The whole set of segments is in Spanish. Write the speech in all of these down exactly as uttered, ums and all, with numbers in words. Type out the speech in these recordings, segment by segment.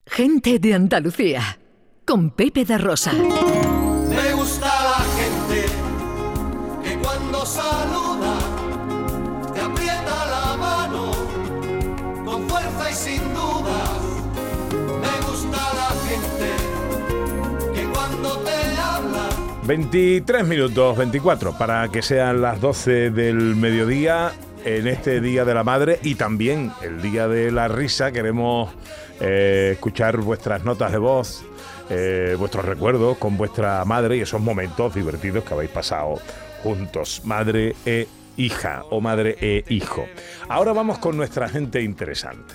Gente de Andalucía, con Pepe da Rosa. Me gusta la gente que cuando saluda te aprieta la mano con fuerza y sin dudas. Me gusta la gente que cuando te habla. veintitrés minutos, veinticuatro, para que sean las doce del mediodía en este Día de la Madre y también el Día de la Risa. Queremos eh, escuchar vuestras notas de voz, eh, vuestros recuerdos con vuestra madre y esos momentos divertidos que habéis pasado juntos, madre e hija o madre e hijo. Ahora vamos con nuestra gente interesante.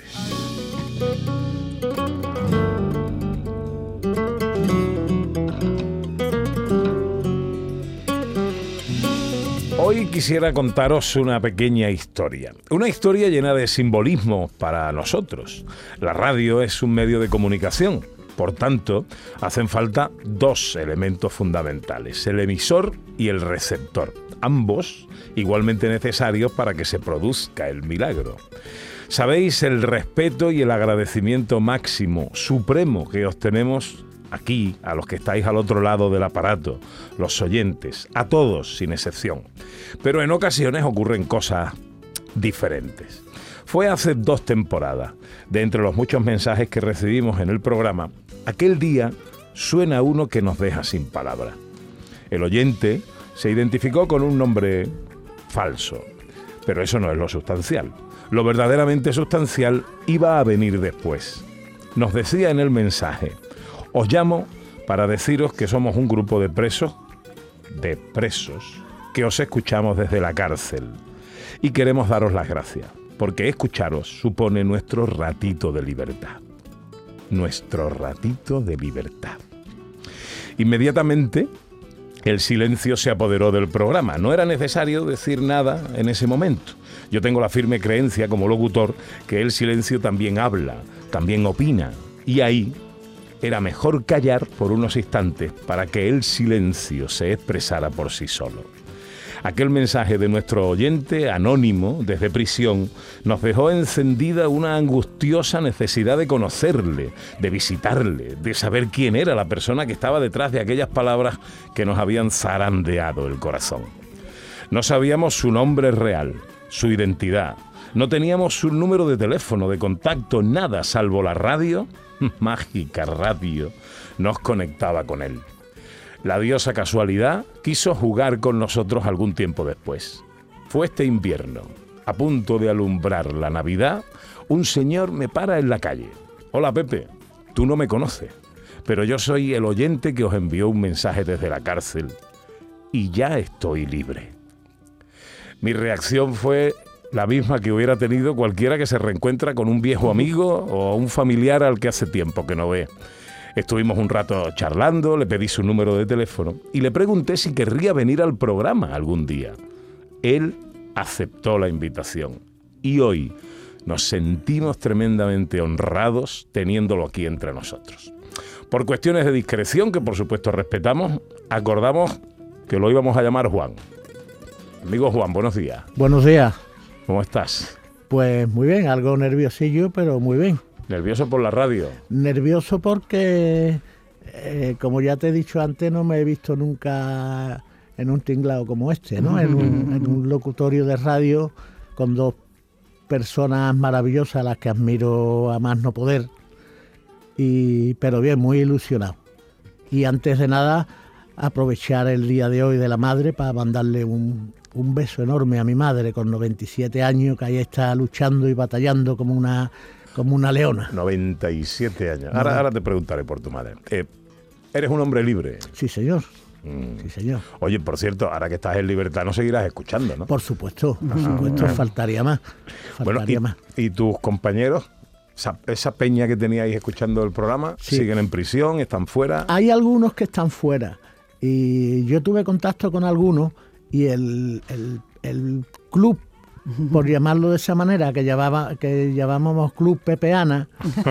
Hoy quisiera contaros una pequeña historia, una historia llena de simbolismo para nosotros. La radio es un medio de comunicación, por tanto, hacen falta dos elementos fundamentales, el emisor y el receptor, ambos igualmente necesarios para que se produzca el milagro. Sabéis el respeto y el agradecimiento máximo, supremo que os tenemos aquí, a los que estáis al otro lado del aparato, los oyentes, a todos sin excepción. Pero en ocasiones ocurren cosas diferentes. Fue hace dos temporadas, de entre los muchos mensajes que recibimos en el programa, aquel día suena uno que nos deja sin palabras. El oyente se identificó con un nombre falso, pero eso no es lo sustancial. Lo verdaderamente sustancial iba a venir después. Nos decía en el mensaje: os llamo para deciros que somos un grupo de presos, de presos, que os escuchamos desde la cárcel. Y queremos daros las gracias, porque escucharos supone nuestro ratito de libertad. Nuestro ratito de libertad. Inmediatamente, el silencio se apoderó del programa. No era necesario decir nada en ese momento. Yo tengo la firme creencia como locutor que el silencio también habla, también opina. Y ahí era mejor callar por unos instantes para que el silencio se expresara por sí solo. Aquel mensaje de nuestro oyente, anónimo, desde prisión, nos dejó encendida una angustiosa necesidad de conocerle, de visitarle, de saber quién era la persona que estaba detrás de aquellas palabras que nos habían zarandeado el corazón. No sabíamos su nombre real, su identidad, no teníamos su número de teléfono, de contacto, nada, salvo la radio, mágica radio, nos conectaba con él. La diosa casualidad quiso jugar con nosotros algún tiempo después. Fue este invierno, a punto de alumbrar la Navidad, un señor me para en la calle. Hola Pepe, tú no me conoces, pero yo soy el oyente que os envió un mensaje desde la cárcel y ya estoy libre. Mi reacción fue la misma que hubiera tenido cualquiera que se reencuentra con un viejo amigo o un familiar al que hace tiempo que no ve. Estuvimos un rato charlando, le pedí su número de teléfono y le pregunté si querría venir al programa algún día. Él aceptó la invitación y hoy nos sentimos tremendamente honrados teniéndolo aquí entre nosotros. Por cuestiones de discreción, que por supuesto respetamos, acordamos que lo íbamos a llamar Juan. Amigo Juan, buenos días. Buenos días. ¿Cómo estás? Pues muy bien, algo nerviosillo, pero muy bien. ¿Nervioso por la radio? Nervioso porque, eh, como ya te he dicho antes, no me he visto nunca en un tinglado como este, ¿no? En un, en un locutorio de radio con dos personas maravillosas a las que admiro a más no poder. Y, pero bien, muy ilusionado. Y antes de nada, aprovechar el día de hoy de la madre para mandarle un, un beso enorme a mi madre con noventa y siete años, que ahí está luchando y batallando como una... como una leona. noventa y siete años. Ahora, ahora te preguntaré por tu madre. Eh, ¿Eres un hombre libre? Sí, señor. Mm. Sí, señor. Oye, por cierto, ahora que estás en libertad, no seguirás escuchando, ¿no? Por supuesto, por supuesto, faltaría más. Faltaría Bueno, y, más. ¿y tus compañeros? Esa, esa peña que teníais escuchando el programa, Sí. ¿siguen en prisión? ¿Están fuera? Hay algunos que están fuera. Y yo tuve contacto con algunos y el, el, el club, por llamarlo de esa manera, que llamaba, que llamábamos Club Pepeana,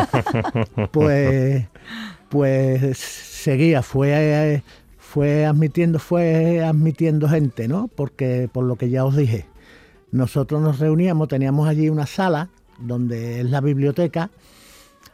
pues, pues seguía, fue, fue admitiendo, fue admitiendo gente, ¿no? Porque por lo que ya os dije, nosotros nos reuníamos, teníamos allí una sala donde es la biblioteca,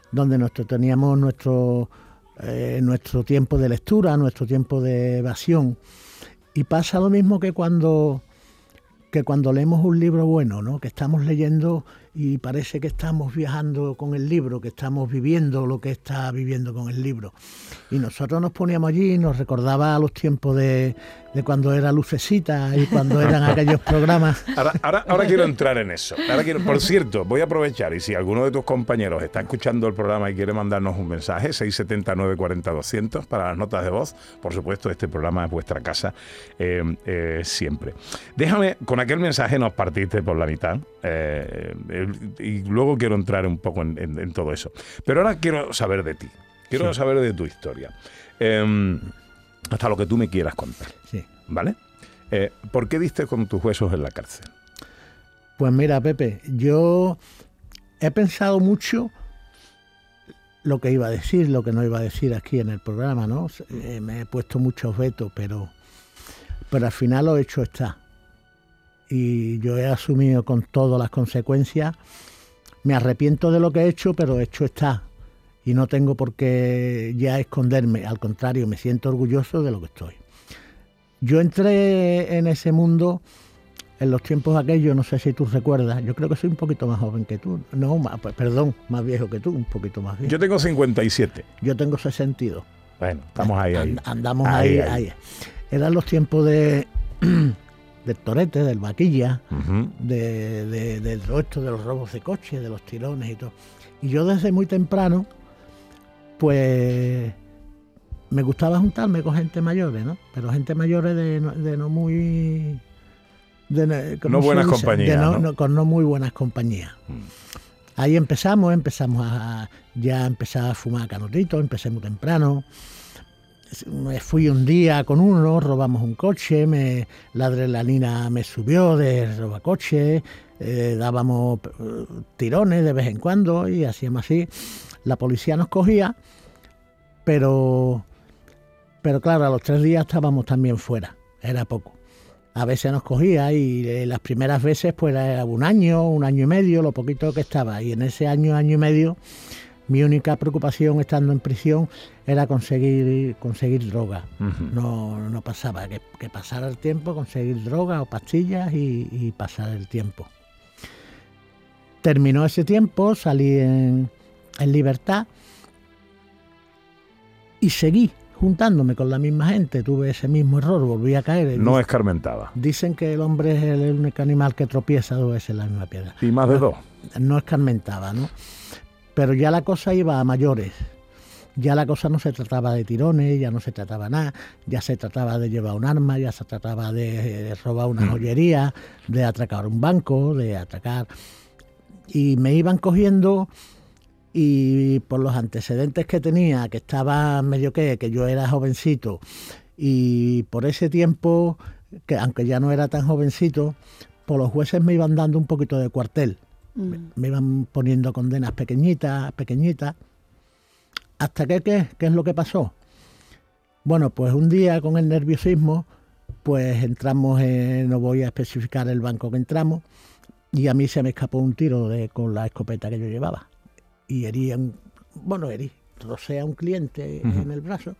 donde nosotros teníamos nuestro, eh, nuestro tiempo de lectura, nuestro tiempo de evasión. Y pasa lo mismo que cuando, que cuando leemos un libro bueno, ¿no? Que estamos leyendo y parece que estamos viajando con el libro, que estamos viviendo lo que está viviendo con el libro. Y nosotros nos poníamos allí y nos recordaba a los tiempos de, de cuando era Lucecita y cuando eran aquellos programas. Ahora, ahora, ahora quiero entrar en eso. Ahora quiero, por cierto, voy a aprovechar, y si alguno de tus compañeros está escuchando el programa y quiere mandarnos un mensaje, seis siete cero, nueve cuatro cero, doscientos para las notas de voz. Por supuesto, este programa es vuestra casa eh, eh, siempre. Déjame, con aquel mensaje nos partiste por la mitad. Eh, eh, y luego quiero entrar un poco en, en, en todo eso. Pero ahora quiero saber de ti. Quiero sí. saber de tu historia. Eh, hasta lo que tú me quieras contar. Sí. ¿Vale? Eh, ¿Por qué diste con tus huesos en la cárcel? Pues mira, Pepe, yo he pensado mucho lo que iba a decir, lo que no iba a decir aquí en el programa, ¿no? Eh, me he puesto muchos vetos, pero, pero al final lo hecho está. Y yo he asumido con todas las consecuencias. Me arrepiento de lo que he hecho, pero hecho está. Y no tengo por qué ya esconderme. Al contrario, me siento orgulloso de lo que estoy. Yo entré en ese mundo en los tiempos aquellos, no sé si tú recuerdas. Yo creo que soy un poquito más joven que tú. No, más, perdón, más viejo que tú, un poquito más viejo. Yo tengo cincuenta y siete. Yo tengo sesenta y dos. Bueno, estamos ahí, ahí. Andamos ahí, ahí. ahí. Eran los tiempos de... del torete, del vaquilla, uh-huh. de, de, del resto de los robos de coches, de los tirones y todo. Y yo desde muy temprano, pues me gustaba juntarme con gente mayores, ¿no? Pero gente mayores de, de no muy... De, no buenas compañías, de no, ¿no? No, con no muy buenas compañías. Mm. Ahí empezamos, empezamos a... Ya empezaba a fumar canotito, empecé muy temprano. Me fui un día con uno, robamos un coche, me, la adrenalina me subió de robacoche, eh, dábamos tirones de vez en cuando y hacíamos así. La policía nos cogía, pero, pero claro, a los tres días estábamos también fuera, era poco. A veces nos cogía y eh, las primeras veces pues era un año, un año y medio, lo poquito que estaba. Y en ese año, año y medio, mi única preocupación estando en prisión era conseguir conseguir droga. Uh-huh. No, no pasaba, que, que pasara el tiempo, conseguir droga o pastillas y, y pasar el tiempo. Terminó ese tiempo, salí en, en libertad y seguí juntándome con la misma gente. Tuve ese mismo error, volví a caer. No escarmentaba. Dicen que el hombre es el único animal que tropieza dos veces en la misma piedra. Y más de no, dos. No escarmentaba, ¿no? Pero ya la cosa iba a mayores. Ya la cosa no se trataba de tirones, ya no se trataba nada, ya se trataba de llevar un arma, ya se trataba de robar una joyería, de atracar un banco, de atracar... Y me iban cogiendo y por los antecedentes que tenía, que estaba medio que, que yo era jovencito, y por ese tiempo, que aunque ya no era tan jovencito, por los jueces me iban dando un poquito de cuartel. Mm. Me, me iban poniendo condenas pequeñitas, pequeñitas. ¿Hasta qué qué? ¿Qué es lo que pasó? Bueno, pues un día con el nerviosismo, pues entramos, en, no voy a especificar el banco que entramos, y a mí se me escapó un tiro de, con la escopeta que yo llevaba. Y herí, un, bueno, herí, rocé a un cliente uh-huh. en el brazo.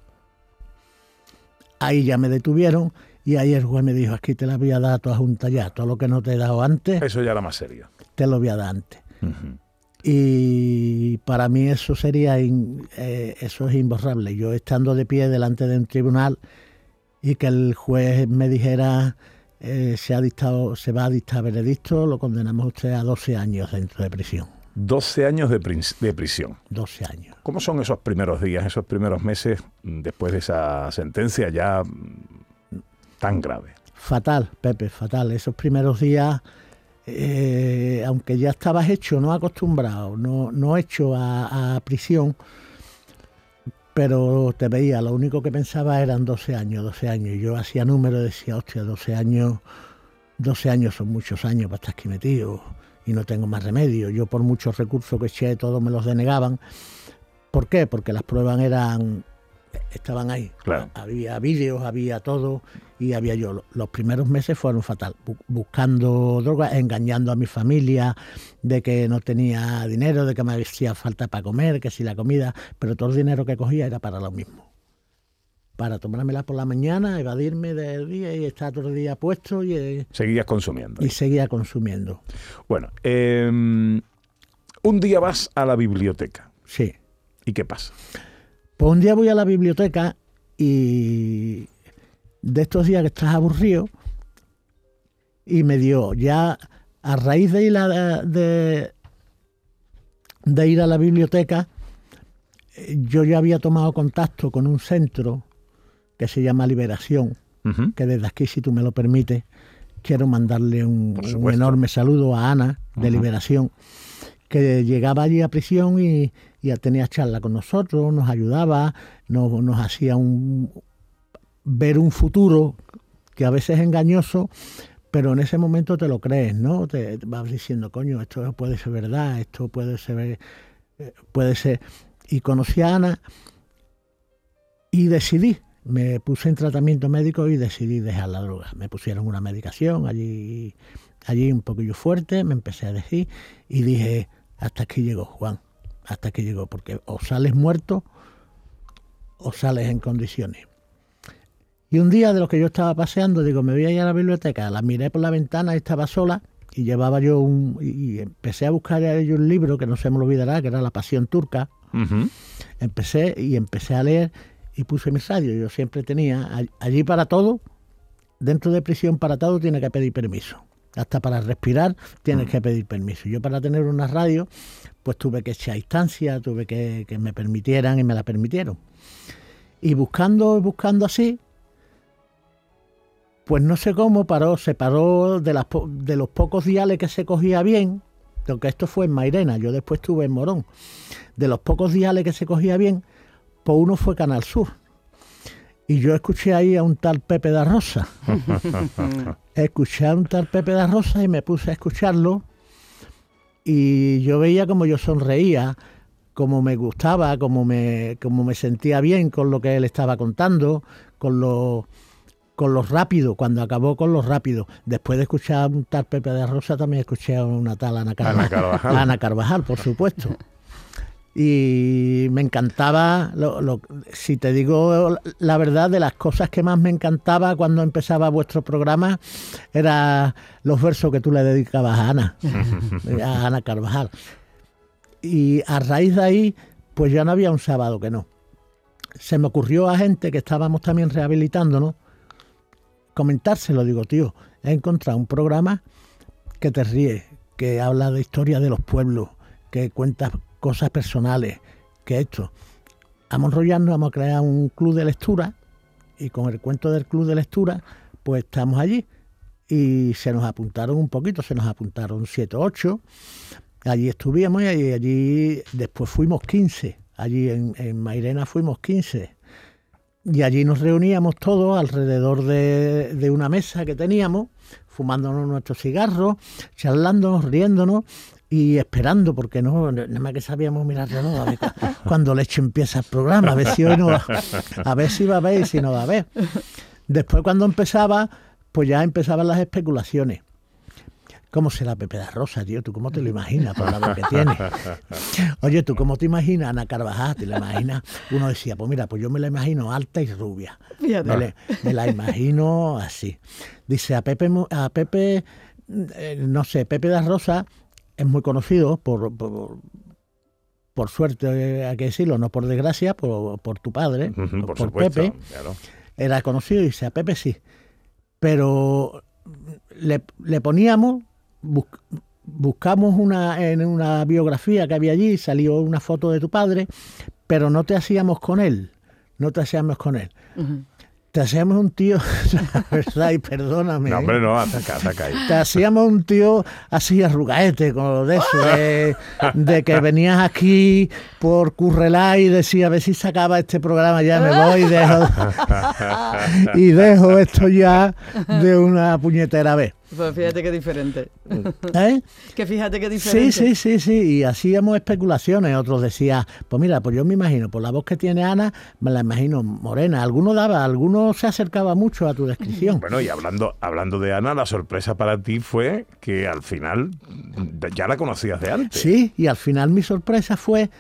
Ahí ya me detuvieron y ahí el juez me dijo, aquí te la voy a dar a toda junta ya, todo lo que no te he dado antes. Eso ya era más serio. Te lo voy a dar antes. Uh-huh. Y para mí eso sería, in, eh, eso es imborrable. Yo estando de pie delante de un tribunal y que el juez me dijera, eh, se, ha dictado, se va a dictar veredicto, lo condenamos a usted a doce años dentro de prisión. doce años de, prin- de prisión. doce años. ¿Cómo son esos primeros días, esos primeros meses después de esa sentencia ya tan grave? Fatal, Pepe, fatal. Esos primeros días... Eh, aunque ya estabas hecho, no acostumbrado, no, no hecho a, a prisión, pero te veía, lo único que pensaba eran doce años, doce años. Y yo hacía números y decía, hostia, doce años, doce años son muchos años para estar aquí metido y no tengo más remedio. Yo por muchos recursos que eché, todos me los denegaban. ¿Por qué? Porque las pruebas eran, estaban ahí. Claro. Había vídeos, había todo, y había yo. Los primeros meses fueron fatal, bu- buscando drogas, engañando a mi familia de que no tenía dinero, de que me hacía falta para comer, que si la comida, pero todo el dinero que cogía era para lo mismo. Para tomármela por la mañana, evadirme del día y estar todo el día puesto y, eh, Seguías consumiendo. y seguía consumiendo. Bueno, eh, un día vas a la biblioteca. Sí. ¿Y qué pasa? Pues un día voy a la biblioteca y de estos días que estás aburrido, y me dio ya a raíz de ir a, de, de ir a la biblioteca, eh, yo ya había tomado contacto con un centro que se llama Liberación, Uh-huh. que desde aquí, si tú me lo permites, quiero mandarle un, Por un supuesto. enorme saludo a Ana de Ujú. Liberación, que llegaba allí a prisión y, y tenía charla con nosotros, nos ayudaba, nos, nos hacía un, ver un futuro que a veces es engañoso, pero en ese momento te lo crees, ¿no? Te, te vas diciendo, coño, esto puede ser verdad, esto puede ser, eh, puede ser. Y conocí a Ana y decidí, me puse en tratamiento médico y decidí dejar la droga. Me pusieron una medicación allí, allí un poquillo fuerte, me empecé a decir y dije, hasta aquí llegó, Juan, hasta aquí llegó, porque o sales muerto o sales en condiciones. Y un día de lo que yo estaba paseando, digo, me voy a ir a la biblioteca, la miré por la ventana y estaba sola y llevaba yo un... y empecé a buscar yo un libro que no se me olvidará, que era La Pasión Turca. Uh-huh. Empecé y empecé a leer y puse mi radio. Yo siempre tenía, allí para todo, dentro de prisión para todo tiene que pedir permiso. Hasta para respirar tienes que pedir permiso. Yo para tener una radio, pues tuve que echar instancia, tuve que que me permitieran y me la permitieron. Y buscando, buscando así, pues no sé cómo paró, se paró de, las, po- de los pocos diales que se cogía bien, porque esto fue en Mairena, yo después estuve en Morón. De los pocos diales que se cogía bien, pues uno fue Canal Sur. Y yo escuché ahí a un tal Pepe da Rosa. Escuché a un tal Pepe da Rosa y me puse a escucharlo. Y yo veía como yo sonreía, como me gustaba, como me, como me sentía bien con lo que él estaba contando, con lo, con lo rápido, cuando acabó con lo rápido. Después de escuchar a un tal Pepe da Rosa, también escuché a una tal Ana Carvajal. Ana Carvajal. Ana Carvajal, por supuesto. Y me encantaba, lo, lo, si te digo la verdad, de las cosas que más me encantaba cuando empezaba vuestro programa, eran los versos que tú le dedicabas a Ana, a Ana Carvajal. Y a raíz de ahí, pues ya no había un sábado que no. Se me ocurrió a gente que estábamos también rehabilitándonos, comentárselo, digo, tío, he encontrado un programa que te ríe, que habla de historia de los pueblos, que cuenta cosas personales, que esto. Vamos a enrollarnos, vamos a crear un club de lectura y con el cuento del club de lectura, pues estamos allí. Y se nos apuntaron un poquito, se nos apuntaron siete o ocho. Allí estuvimos y allí, allí después fuimos quince. Allí en, en Mairena fuimos quince. Y allí nos reuníamos todos alrededor de, de una mesa que teníamos, fumándonos nuestros cigarros, charlándonos, riéndonos y esperando, porque no, nada más que sabíamos mirar de nuevo, a ver cuando Leche empieza el programa, a ver si hoy no va, a ver si va a haber y si no va a haber. Después cuando empezaba, pues ya empezaban las especulaciones. ¿Cómo será Pepe da Rosa, tío? ¿Tú cómo te lo imaginas por la voz que tiene? Oye, ¿tú cómo te imaginas a Ana Carvajal? ¿Te la imaginas? Uno decía, pues mira, pues yo me la imagino alta y rubia. Me, le, me la imagino así. Dice, a Pepe, a Pepe eh, no sé, Pepe da Rosa es muy conocido por, por, por suerte, hay que decirlo, no por desgracia, por, por tu padre, Uh-huh, por por supuesto, Pepe. claro. Era conocido y dice, a Pepe sí. Pero le, le poníamos, bus, buscamos una, en una biografía que había allí, salió una foto de tu padre, pero no te hacíamos con él, no te hacíamos con él. Uh-huh. Te hacíamos un tío, la verdad, y perdóname. No, hombre, no, ataca, ataca ahí. Te hacíamos un tío así arrugaete, con de eso, de, de que venías aquí por Currelá y decía, a ver si sacaba este programa, ya me voy y dejo, y dejo esto ya de una puñetera vez. Pues fíjate qué diferente. ¿Eh? Que fíjate qué diferente. Sí, sí, sí, sí. Y hacíamos especulaciones. Otros decían, pues mira, pues yo me imagino, por la voz que tiene Ana, me la imagino morena. Alguno daba, alguno se acercaba mucho a tu descripción. Bueno, y hablando, hablando de Ana, la sorpresa para ti fue que al final ya la conocías de antes. Sí, y al final mi sorpresa fue...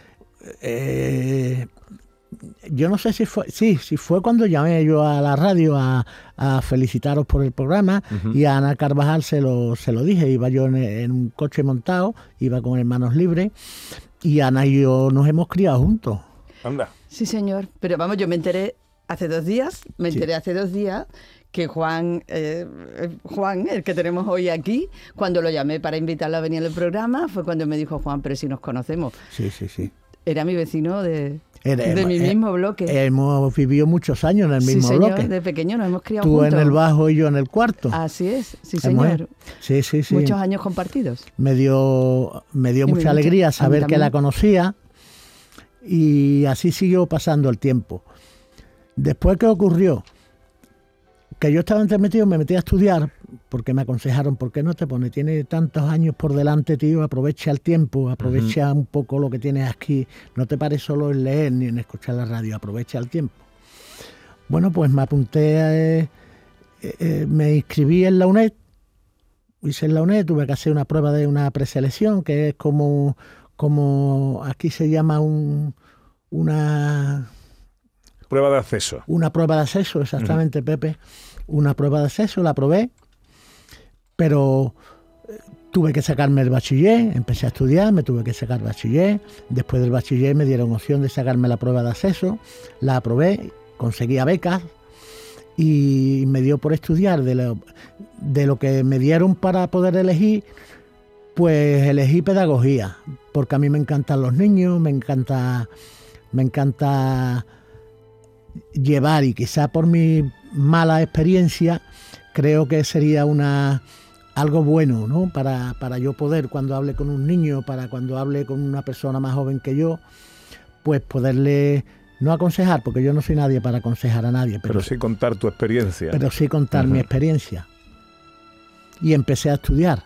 Eh, yo no sé si fue, sí, si fue cuando llamé yo a la radio a, a felicitaros por el programa, uh-huh. y a Ana Carvajal se lo, se lo dije. Iba yo en, en un coche montado, iba con Hermanos Libres, y Ana y yo nos hemos criado juntos. Anda. Sí, señor. Pero vamos, yo me enteré hace dos días, me enteré sí. hace dos días que Juan, eh, Juan, el que tenemos hoy aquí, cuando lo llamé para invitarlo a venir al programa, fue cuando me dijo, Juan, pero si nos conocemos. Sí, sí, sí. Era mi vecino de... Era, de mi eh, mismo bloque. Hemos vivido muchos años en el mismo sí, señor, bloque. De pequeño nos hemos criado Tú juntos. en el bajo y yo en el cuarto. Así es, sí señor. Sí, sí, sí. Muchos años compartidos. Me dio, me dio y mucha me alegría mucho, saber que la conocía, y así siguió pasando el tiempo. Después, ¿qué ocurrió? Que yo estaba entremetido, me metí a estudiar, porque me aconsejaron, ¿por qué no te pones? Tiene tantos años por delante, tío, aprovecha el tiempo, aprovecha uh-huh. un poco lo que tienes aquí, no te pares solo en leer ni en escuchar la radio, aprovecha el tiempo. Bueno, pues me apunté, a, eh, eh, me inscribí en la UNED, hice en la UNED, tuve que hacer una prueba de una preselección, que es como, como aquí se llama un, una... Prueba de acceso. Una prueba de acceso, exactamente, uh-huh. Pepe. Una prueba de acceso, la probé, pero tuve que sacarme el bachiller, empecé a estudiar, me tuve que sacar bachiller. Después del bachiller me dieron opción de sacarme la prueba de acceso, la aprobé, conseguía becas y me dio por estudiar. De lo, de lo que me dieron para poder elegir, pues elegí pedagogía, porque a mí me encantan los niños, me encanta, me encanta llevar, y quizá por mi mala experiencia creo que sería una algo bueno, ¿no? Para, para yo poder, cuando hable con un niño, para cuando hable con una persona más joven que yo, pues poderle, no aconsejar, porque yo no soy nadie para aconsejar a nadie, pero, pero sí contar tu experiencia. Pero sí contar uh-huh. mi experiencia. Y empecé a estudiar.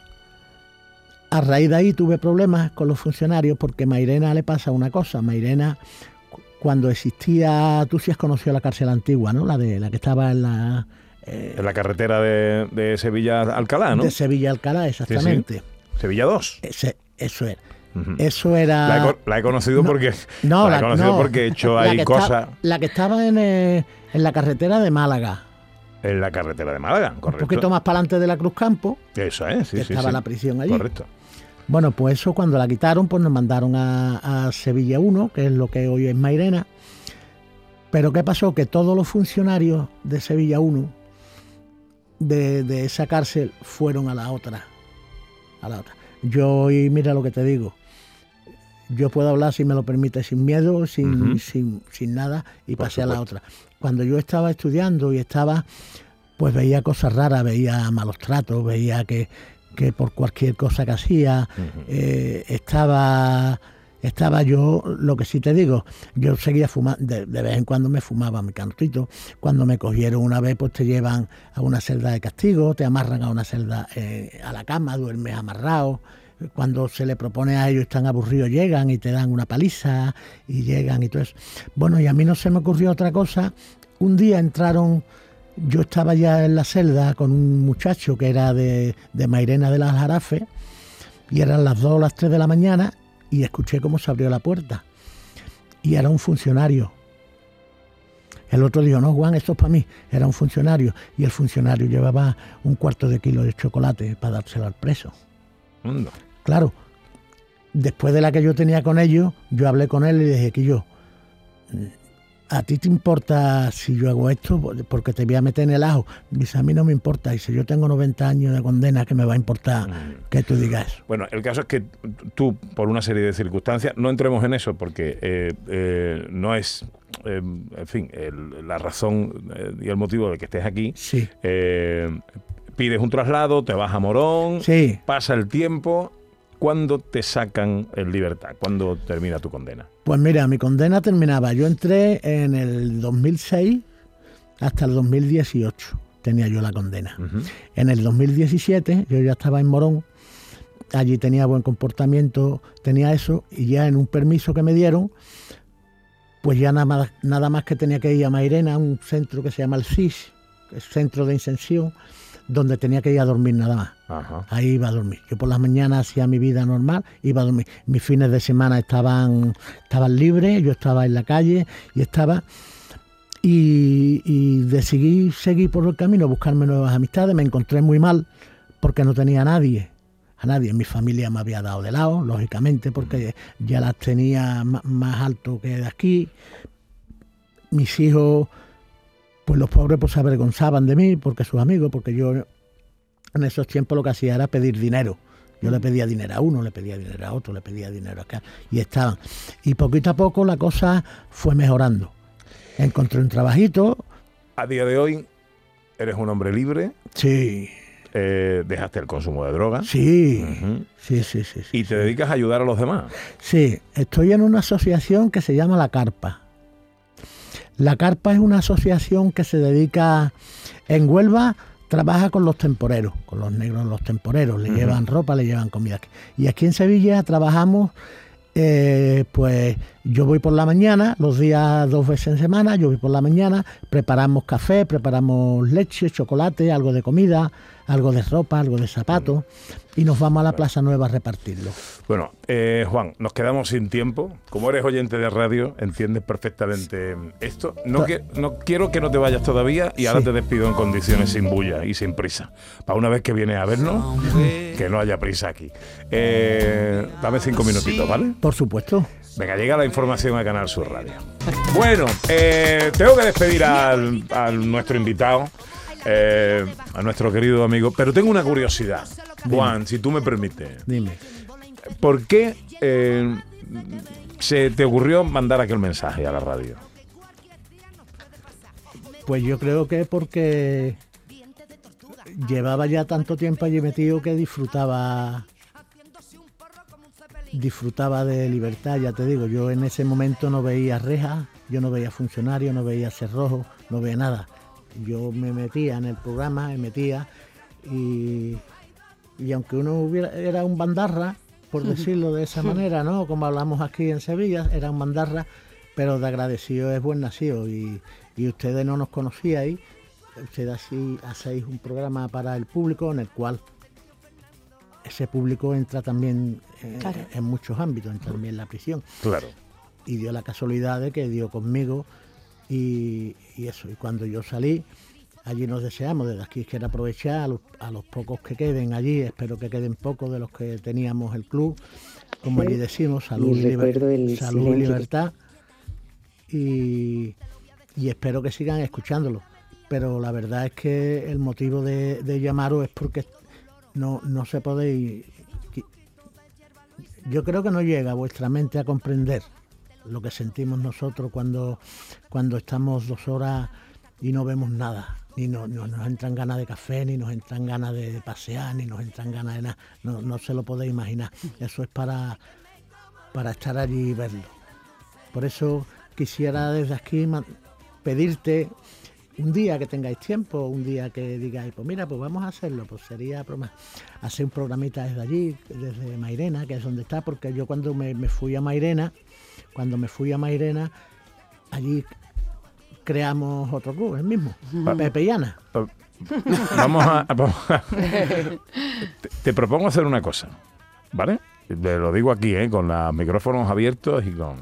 A raíz de ahí tuve problemas con los funcionarios, porque a Mairena le pasa una cosa. Mairena, cuando existía, tú sí has conocido la cárcel antigua, ¿no? La de la que estaba en la... Eh, en la carretera de, de Sevilla a Alcalá, ¿no? De Sevilla a Alcalá, exactamente. Sí, sí. Sevilla dos. Ese, eso era. Uh-huh. Eso era... La he, la he conocido no, porque... No, la he la, conocido no, porque he hecho ahí cosas... La que estaba en, eh, en la carretera de Málaga. En la carretera de Málaga, correcto. Un poquito más para adelante de la Cruz Campo. Eso es, sí, que sí. Estaba sí. la prisión allí. Correcto. Bueno, pues eso cuando la quitaron, pues nos mandaron a, a Sevilla uno, que es lo que hoy es Mairena. Pero ¿qué pasó? Que todos los funcionarios de Sevilla uno, de, de esa cárcel, fueron a la otra. A la otra. Yo, y mira lo que te digo, yo puedo hablar, si me lo permite, sin miedo, sin, uh-huh. sin, sin nada, y Por pasé supuesto. a la otra. Cuando yo estaba estudiando y estaba, pues veía cosas raras, veía malos tratos, veía que, que por cualquier cosa que hacía, uh-huh. eh, estaba... Estaba yo, lo que sí te digo, yo seguía fumando, de, de vez en cuando me fumaba mi canutito. Cuando me cogieron una vez, pues te llevan a una celda de castigo, te amarran a una celda, eh, a la cama, duermes amarrado. Cuando se le propone a ellos, están aburridos, llegan y te dan una paliza y llegan y todo eso. Bueno, y a mí no se me ocurrió otra cosa. Un día entraron, yo estaba ya en la celda con un muchacho que era de, de Mairena del Aljarafe, y eran las dos o las tres de la mañana, y escuché cómo se abrió la puerta. Y era un funcionario. El otro dijo, no, Juan, esto es para mí. Era un funcionario. Y el funcionario llevaba un cuarto de kilo de chocolate para dárselo al preso. Mm. Claro, después de la que yo tenía con ellos, yo hablé con él y le dije que yo, ¿a ti te importa si yo hago esto? Porque te voy a meter en el ajo. Dice, a mí no me importa. Dice, yo tengo noventa años de condena, que me va a importar mm. que tú digas eso. Bueno, el caso es que tú, por una serie de circunstancias, no entremos en eso porque eh, eh, no es, eh, en fin, el, la razón eh, y el motivo de que estés aquí. Sí. Eh, pides un traslado, te vas a Morón, sí. Pasa el tiempo. ¿Cuándo te sacan en libertad? ¿Cuándo termina tu condena? Pues mira, mi condena terminaba. Yo entré en el dos mil seis hasta el dos mil dieciocho. tenía yo la condena. Ujú. En el dos mil diecisiete yo ya estaba en Morón, allí tenía buen comportamiento, tenía eso, y ya en un permiso que me dieron, pues ya nada más, nada más que tenía que ir a Mairena, a un centro que se llama el C I S, el Centro de Inserción, donde tenía que ir a dormir nada más. Ajá. Ahí iba a dormir. Yo por las mañanas hacía mi vida normal, iba a dormir. Mis fines de semana estaban, estaban libres, yo estaba en la calle y estaba... Y, y decidí seguir por el camino, buscarme nuevas amistades. Me encontré muy mal porque no tenía a nadie. A nadie. Mi familia me había dado de lado, lógicamente, porque ya las tenía m- más alto que de aquí. Mis hijos, pues los pobres pues se avergonzaban de mí, porque sus amigos, porque yo en esos tiempos lo que hacía era pedir dinero. Yo le pedía dinero a uno, le pedía dinero a otro, le pedía dinero a acá. Y estaban. Y poquito a poco la cosa fue mejorando. Encontré un trabajito. A día de hoy eres un hombre libre, Sí, eh, dejaste el consumo de drogas. sí, Ujú. sí, sí, sí. sí, Y te sí. dedicas a ayudar a los demás. Sí, estoy en una asociación que se llama La Carpa. La Carpa es una asociación que se dedica, en Huelva, trabaja con los temporeros, con los negros los temporeros, le Ujú. llevan ropa, le llevan comida. Y aquí en Sevilla trabajamos, eh, pues yo voy por la mañana, los días dos veces en semana, yo voy por la mañana, preparamos café, preparamos leche, chocolate, algo de comida, algo de ropa, algo de zapatos, y nos vamos a la Plaza Nueva a repartirlo. Bueno, eh, Juan, nos quedamos sin tiempo. Como eres oyente de radio, entiendes perfectamente esto. No, que, no quiero que no te vayas todavía y ahora Sí. te despido en condiciones sin bulla y sin prisa. Para una vez que vienes a vernos, que no haya prisa aquí. Eh, dame cinco minutitos, ¿vale? Por supuesto. Venga, llega la información a Canal Sur Radio. Bueno, eh, tengo que despedir al, a nuestro invitado, eh, a nuestro querido amigo, pero tengo una curiosidad. Juan, si tú me permites. Dime. ¿Por qué eh, se te ocurrió mandar aquel mensaje a la radio? Pues yo creo que porque llevaba ya tanto tiempo allí metido que disfrutaba disfrutaba de libertad, ya te digo, yo en ese momento no veía rejas, yo no veía funcionarios, no veía cerrojos, no veía nada. Yo me metía en el programa, me metía y, y aunque uno hubiera, era un bandarra, por decirlo de esa manera, ¿no? Como hablamos aquí en Sevilla, era un bandarra, pero de agradecido es buen nacido y, y ustedes no nos conocíais, ustedes así hacéis un programa para el público en el cual ese público entra también eh, Claro. en muchos ámbitos, entra también en la prisión. Claro. Y dio la casualidad de que dio conmigo y, y eso. Y cuando yo salí, allí nos deseamos, desde aquí quiero aprovechar a los, a los pocos que queden allí, espero que queden pocos de los que teníamos el club, como allí decimos, salud y, liber- recuerdo el salud y silencio. libertad. Y, y espero que sigan escuchándolo. Pero la verdad es que el motivo de, de llamaros es porque no, no se podéis... Yo creo que no llega a vuestra mente a comprender lo que sentimos nosotros cuando, cuando estamos dos horas y no vemos nada. Ni no, no nos entran ganas de café, ni nos entran ganas de pasear, ni nos entran ganas de nada. No, no se lo podéis imaginar. Eso es para, para estar allí y verlo. Por eso quisiera desde aquí ma- pedirte un día que tengáis tiempo, un día que digáis, pues mira, pues vamos a hacerlo, pues sería broma, hacer un programita desde allí, desde Mairena, que es donde está, porque yo cuando me, me fui a Mairena, cuando me fui a Mairena, allí creamos otro club, el mismo, Pepe y Ana. Vamos a... vamos a- te, te propongo hacer una cosa, ¿vale? Te lo digo aquí, ¿eh? Con los micrófonos abiertos y con...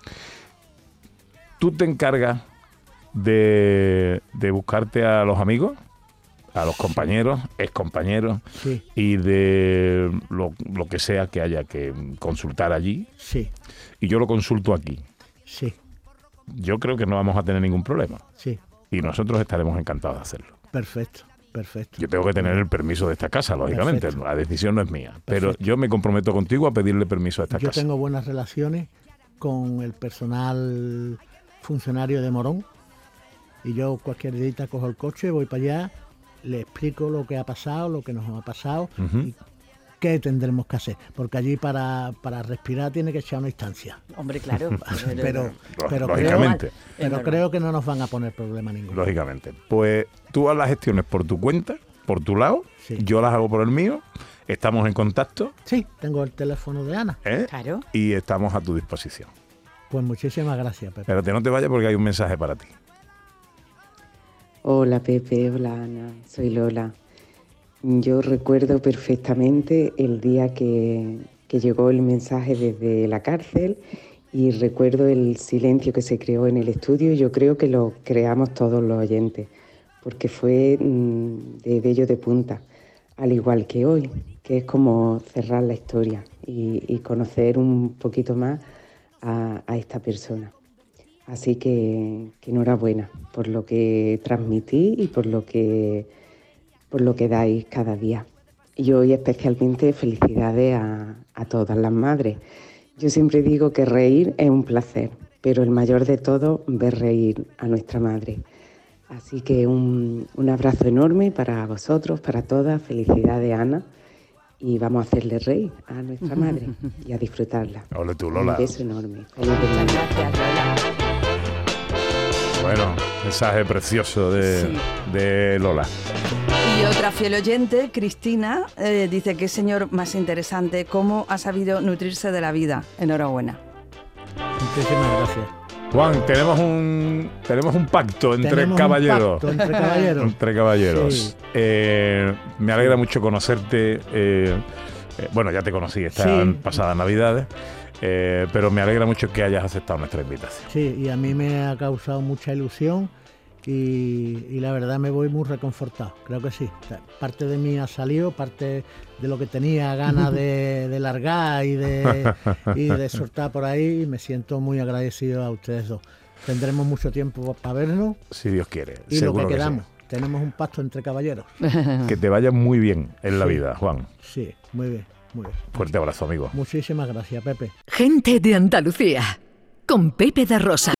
Tú te encargas de, de buscarte a los amigos, a los compañeros, excompañeros, Sí, y de lo, lo que sea que haya que consultar allí, sí, y yo lo consulto aquí. sí, Yo creo que no vamos a tener ningún problema, sí, y nosotros estaremos encantados de hacerlo. perfecto, perfecto. Yo tengo que tener el permiso de esta casa, lógicamente, Perfecto. la decisión no es mía, pero Perfecto. yo me comprometo contigo a pedirle permiso a esta Yo casa. tengo buenas relaciones con el personal funcionario de Morón y yo cualquier día cojo el coche, voy para allá, le explico lo que ha pasado, lo que nos ha pasado Ujú. y, ¿qué tendremos que hacer? Porque allí para, para respirar tiene que echar una instancia. Hombre, claro. pero pero, Lógicamente. creo, pero creo que no nos van a poner problema ninguno. Lógicamente. Pues tú haz las gestiones por tu cuenta, por tu lado, Sí. yo las hago por el mío, estamos en contacto, Sí, tengo el teléfono de Ana. ¿eh? Claro. Y estamos a tu disposición. Pues muchísimas gracias, Pepe. Pero no te vayas porque hay un mensaje para ti. Hola Pepe, hola Ana, soy Lola. Yo recuerdo perfectamente el día que, que llegó el mensaje desde la cárcel y recuerdo el silencio que se creó en el estudio y yo creo que lo creamos todos los oyentes, porque fue mmm, de vello de punta, al igual que hoy, que es como cerrar la historia y, y conocer un poquito más a, a esta persona. Así que, que enhorabuena por lo que transmití y por lo que, por lo que dais cada día. Y hoy especialmente felicidades a, a todas las madres. Yo siempre digo que reír es un placer, pero el mayor de todo, ver reír a nuestra madre. Así que un, un abrazo enorme para vosotros, para todas. Felicidades, Ana. Y vamos a hacerle reír a nuestra madre y a disfrutarla. Hola tú, Lola. Un beso enorme. Feliz Muchas domingo. gracias, Lola. Bueno, mensaje precioso de, Sí. de Lola. Y otra fiel oyente, Cristina, eh, dice que señor más interesante, cómo ha sabido nutrirse de la vida. Enhorabuena. Muchísimas gracias. Juan, tenemos un tenemos un pacto entre Tenemos un caballeros. pacto entre caballeros. Entre caballeros. Sí. Eh, me alegra mucho conocerte. eh, eh, bueno, ya te conocí estas Sí. pasadas Navidades, eh, pero me alegra mucho que hayas aceptado nuestra invitación. Sí, y a mí me ha causado mucha ilusión y, y la verdad me voy muy reconfortado, creo que sí. O sea, parte de mí ha salido, parte de lo que tenía ganas de, de largar y de, y de soltar por ahí, y me siento muy agradecido a ustedes dos. Tendremos mucho tiempo para vernos Si Dios quiere. y lo seguro que que quedamos. Tenemos un pacto entre caballeros. sí. Que te vaya muy bien en la Sí. vida, Juan. Sí, muy bien, muy bien. Fuerte abrazo, amigo. Muchísimas gracias, Pepe. Gente de Andalucía, con Pepe da Rosa.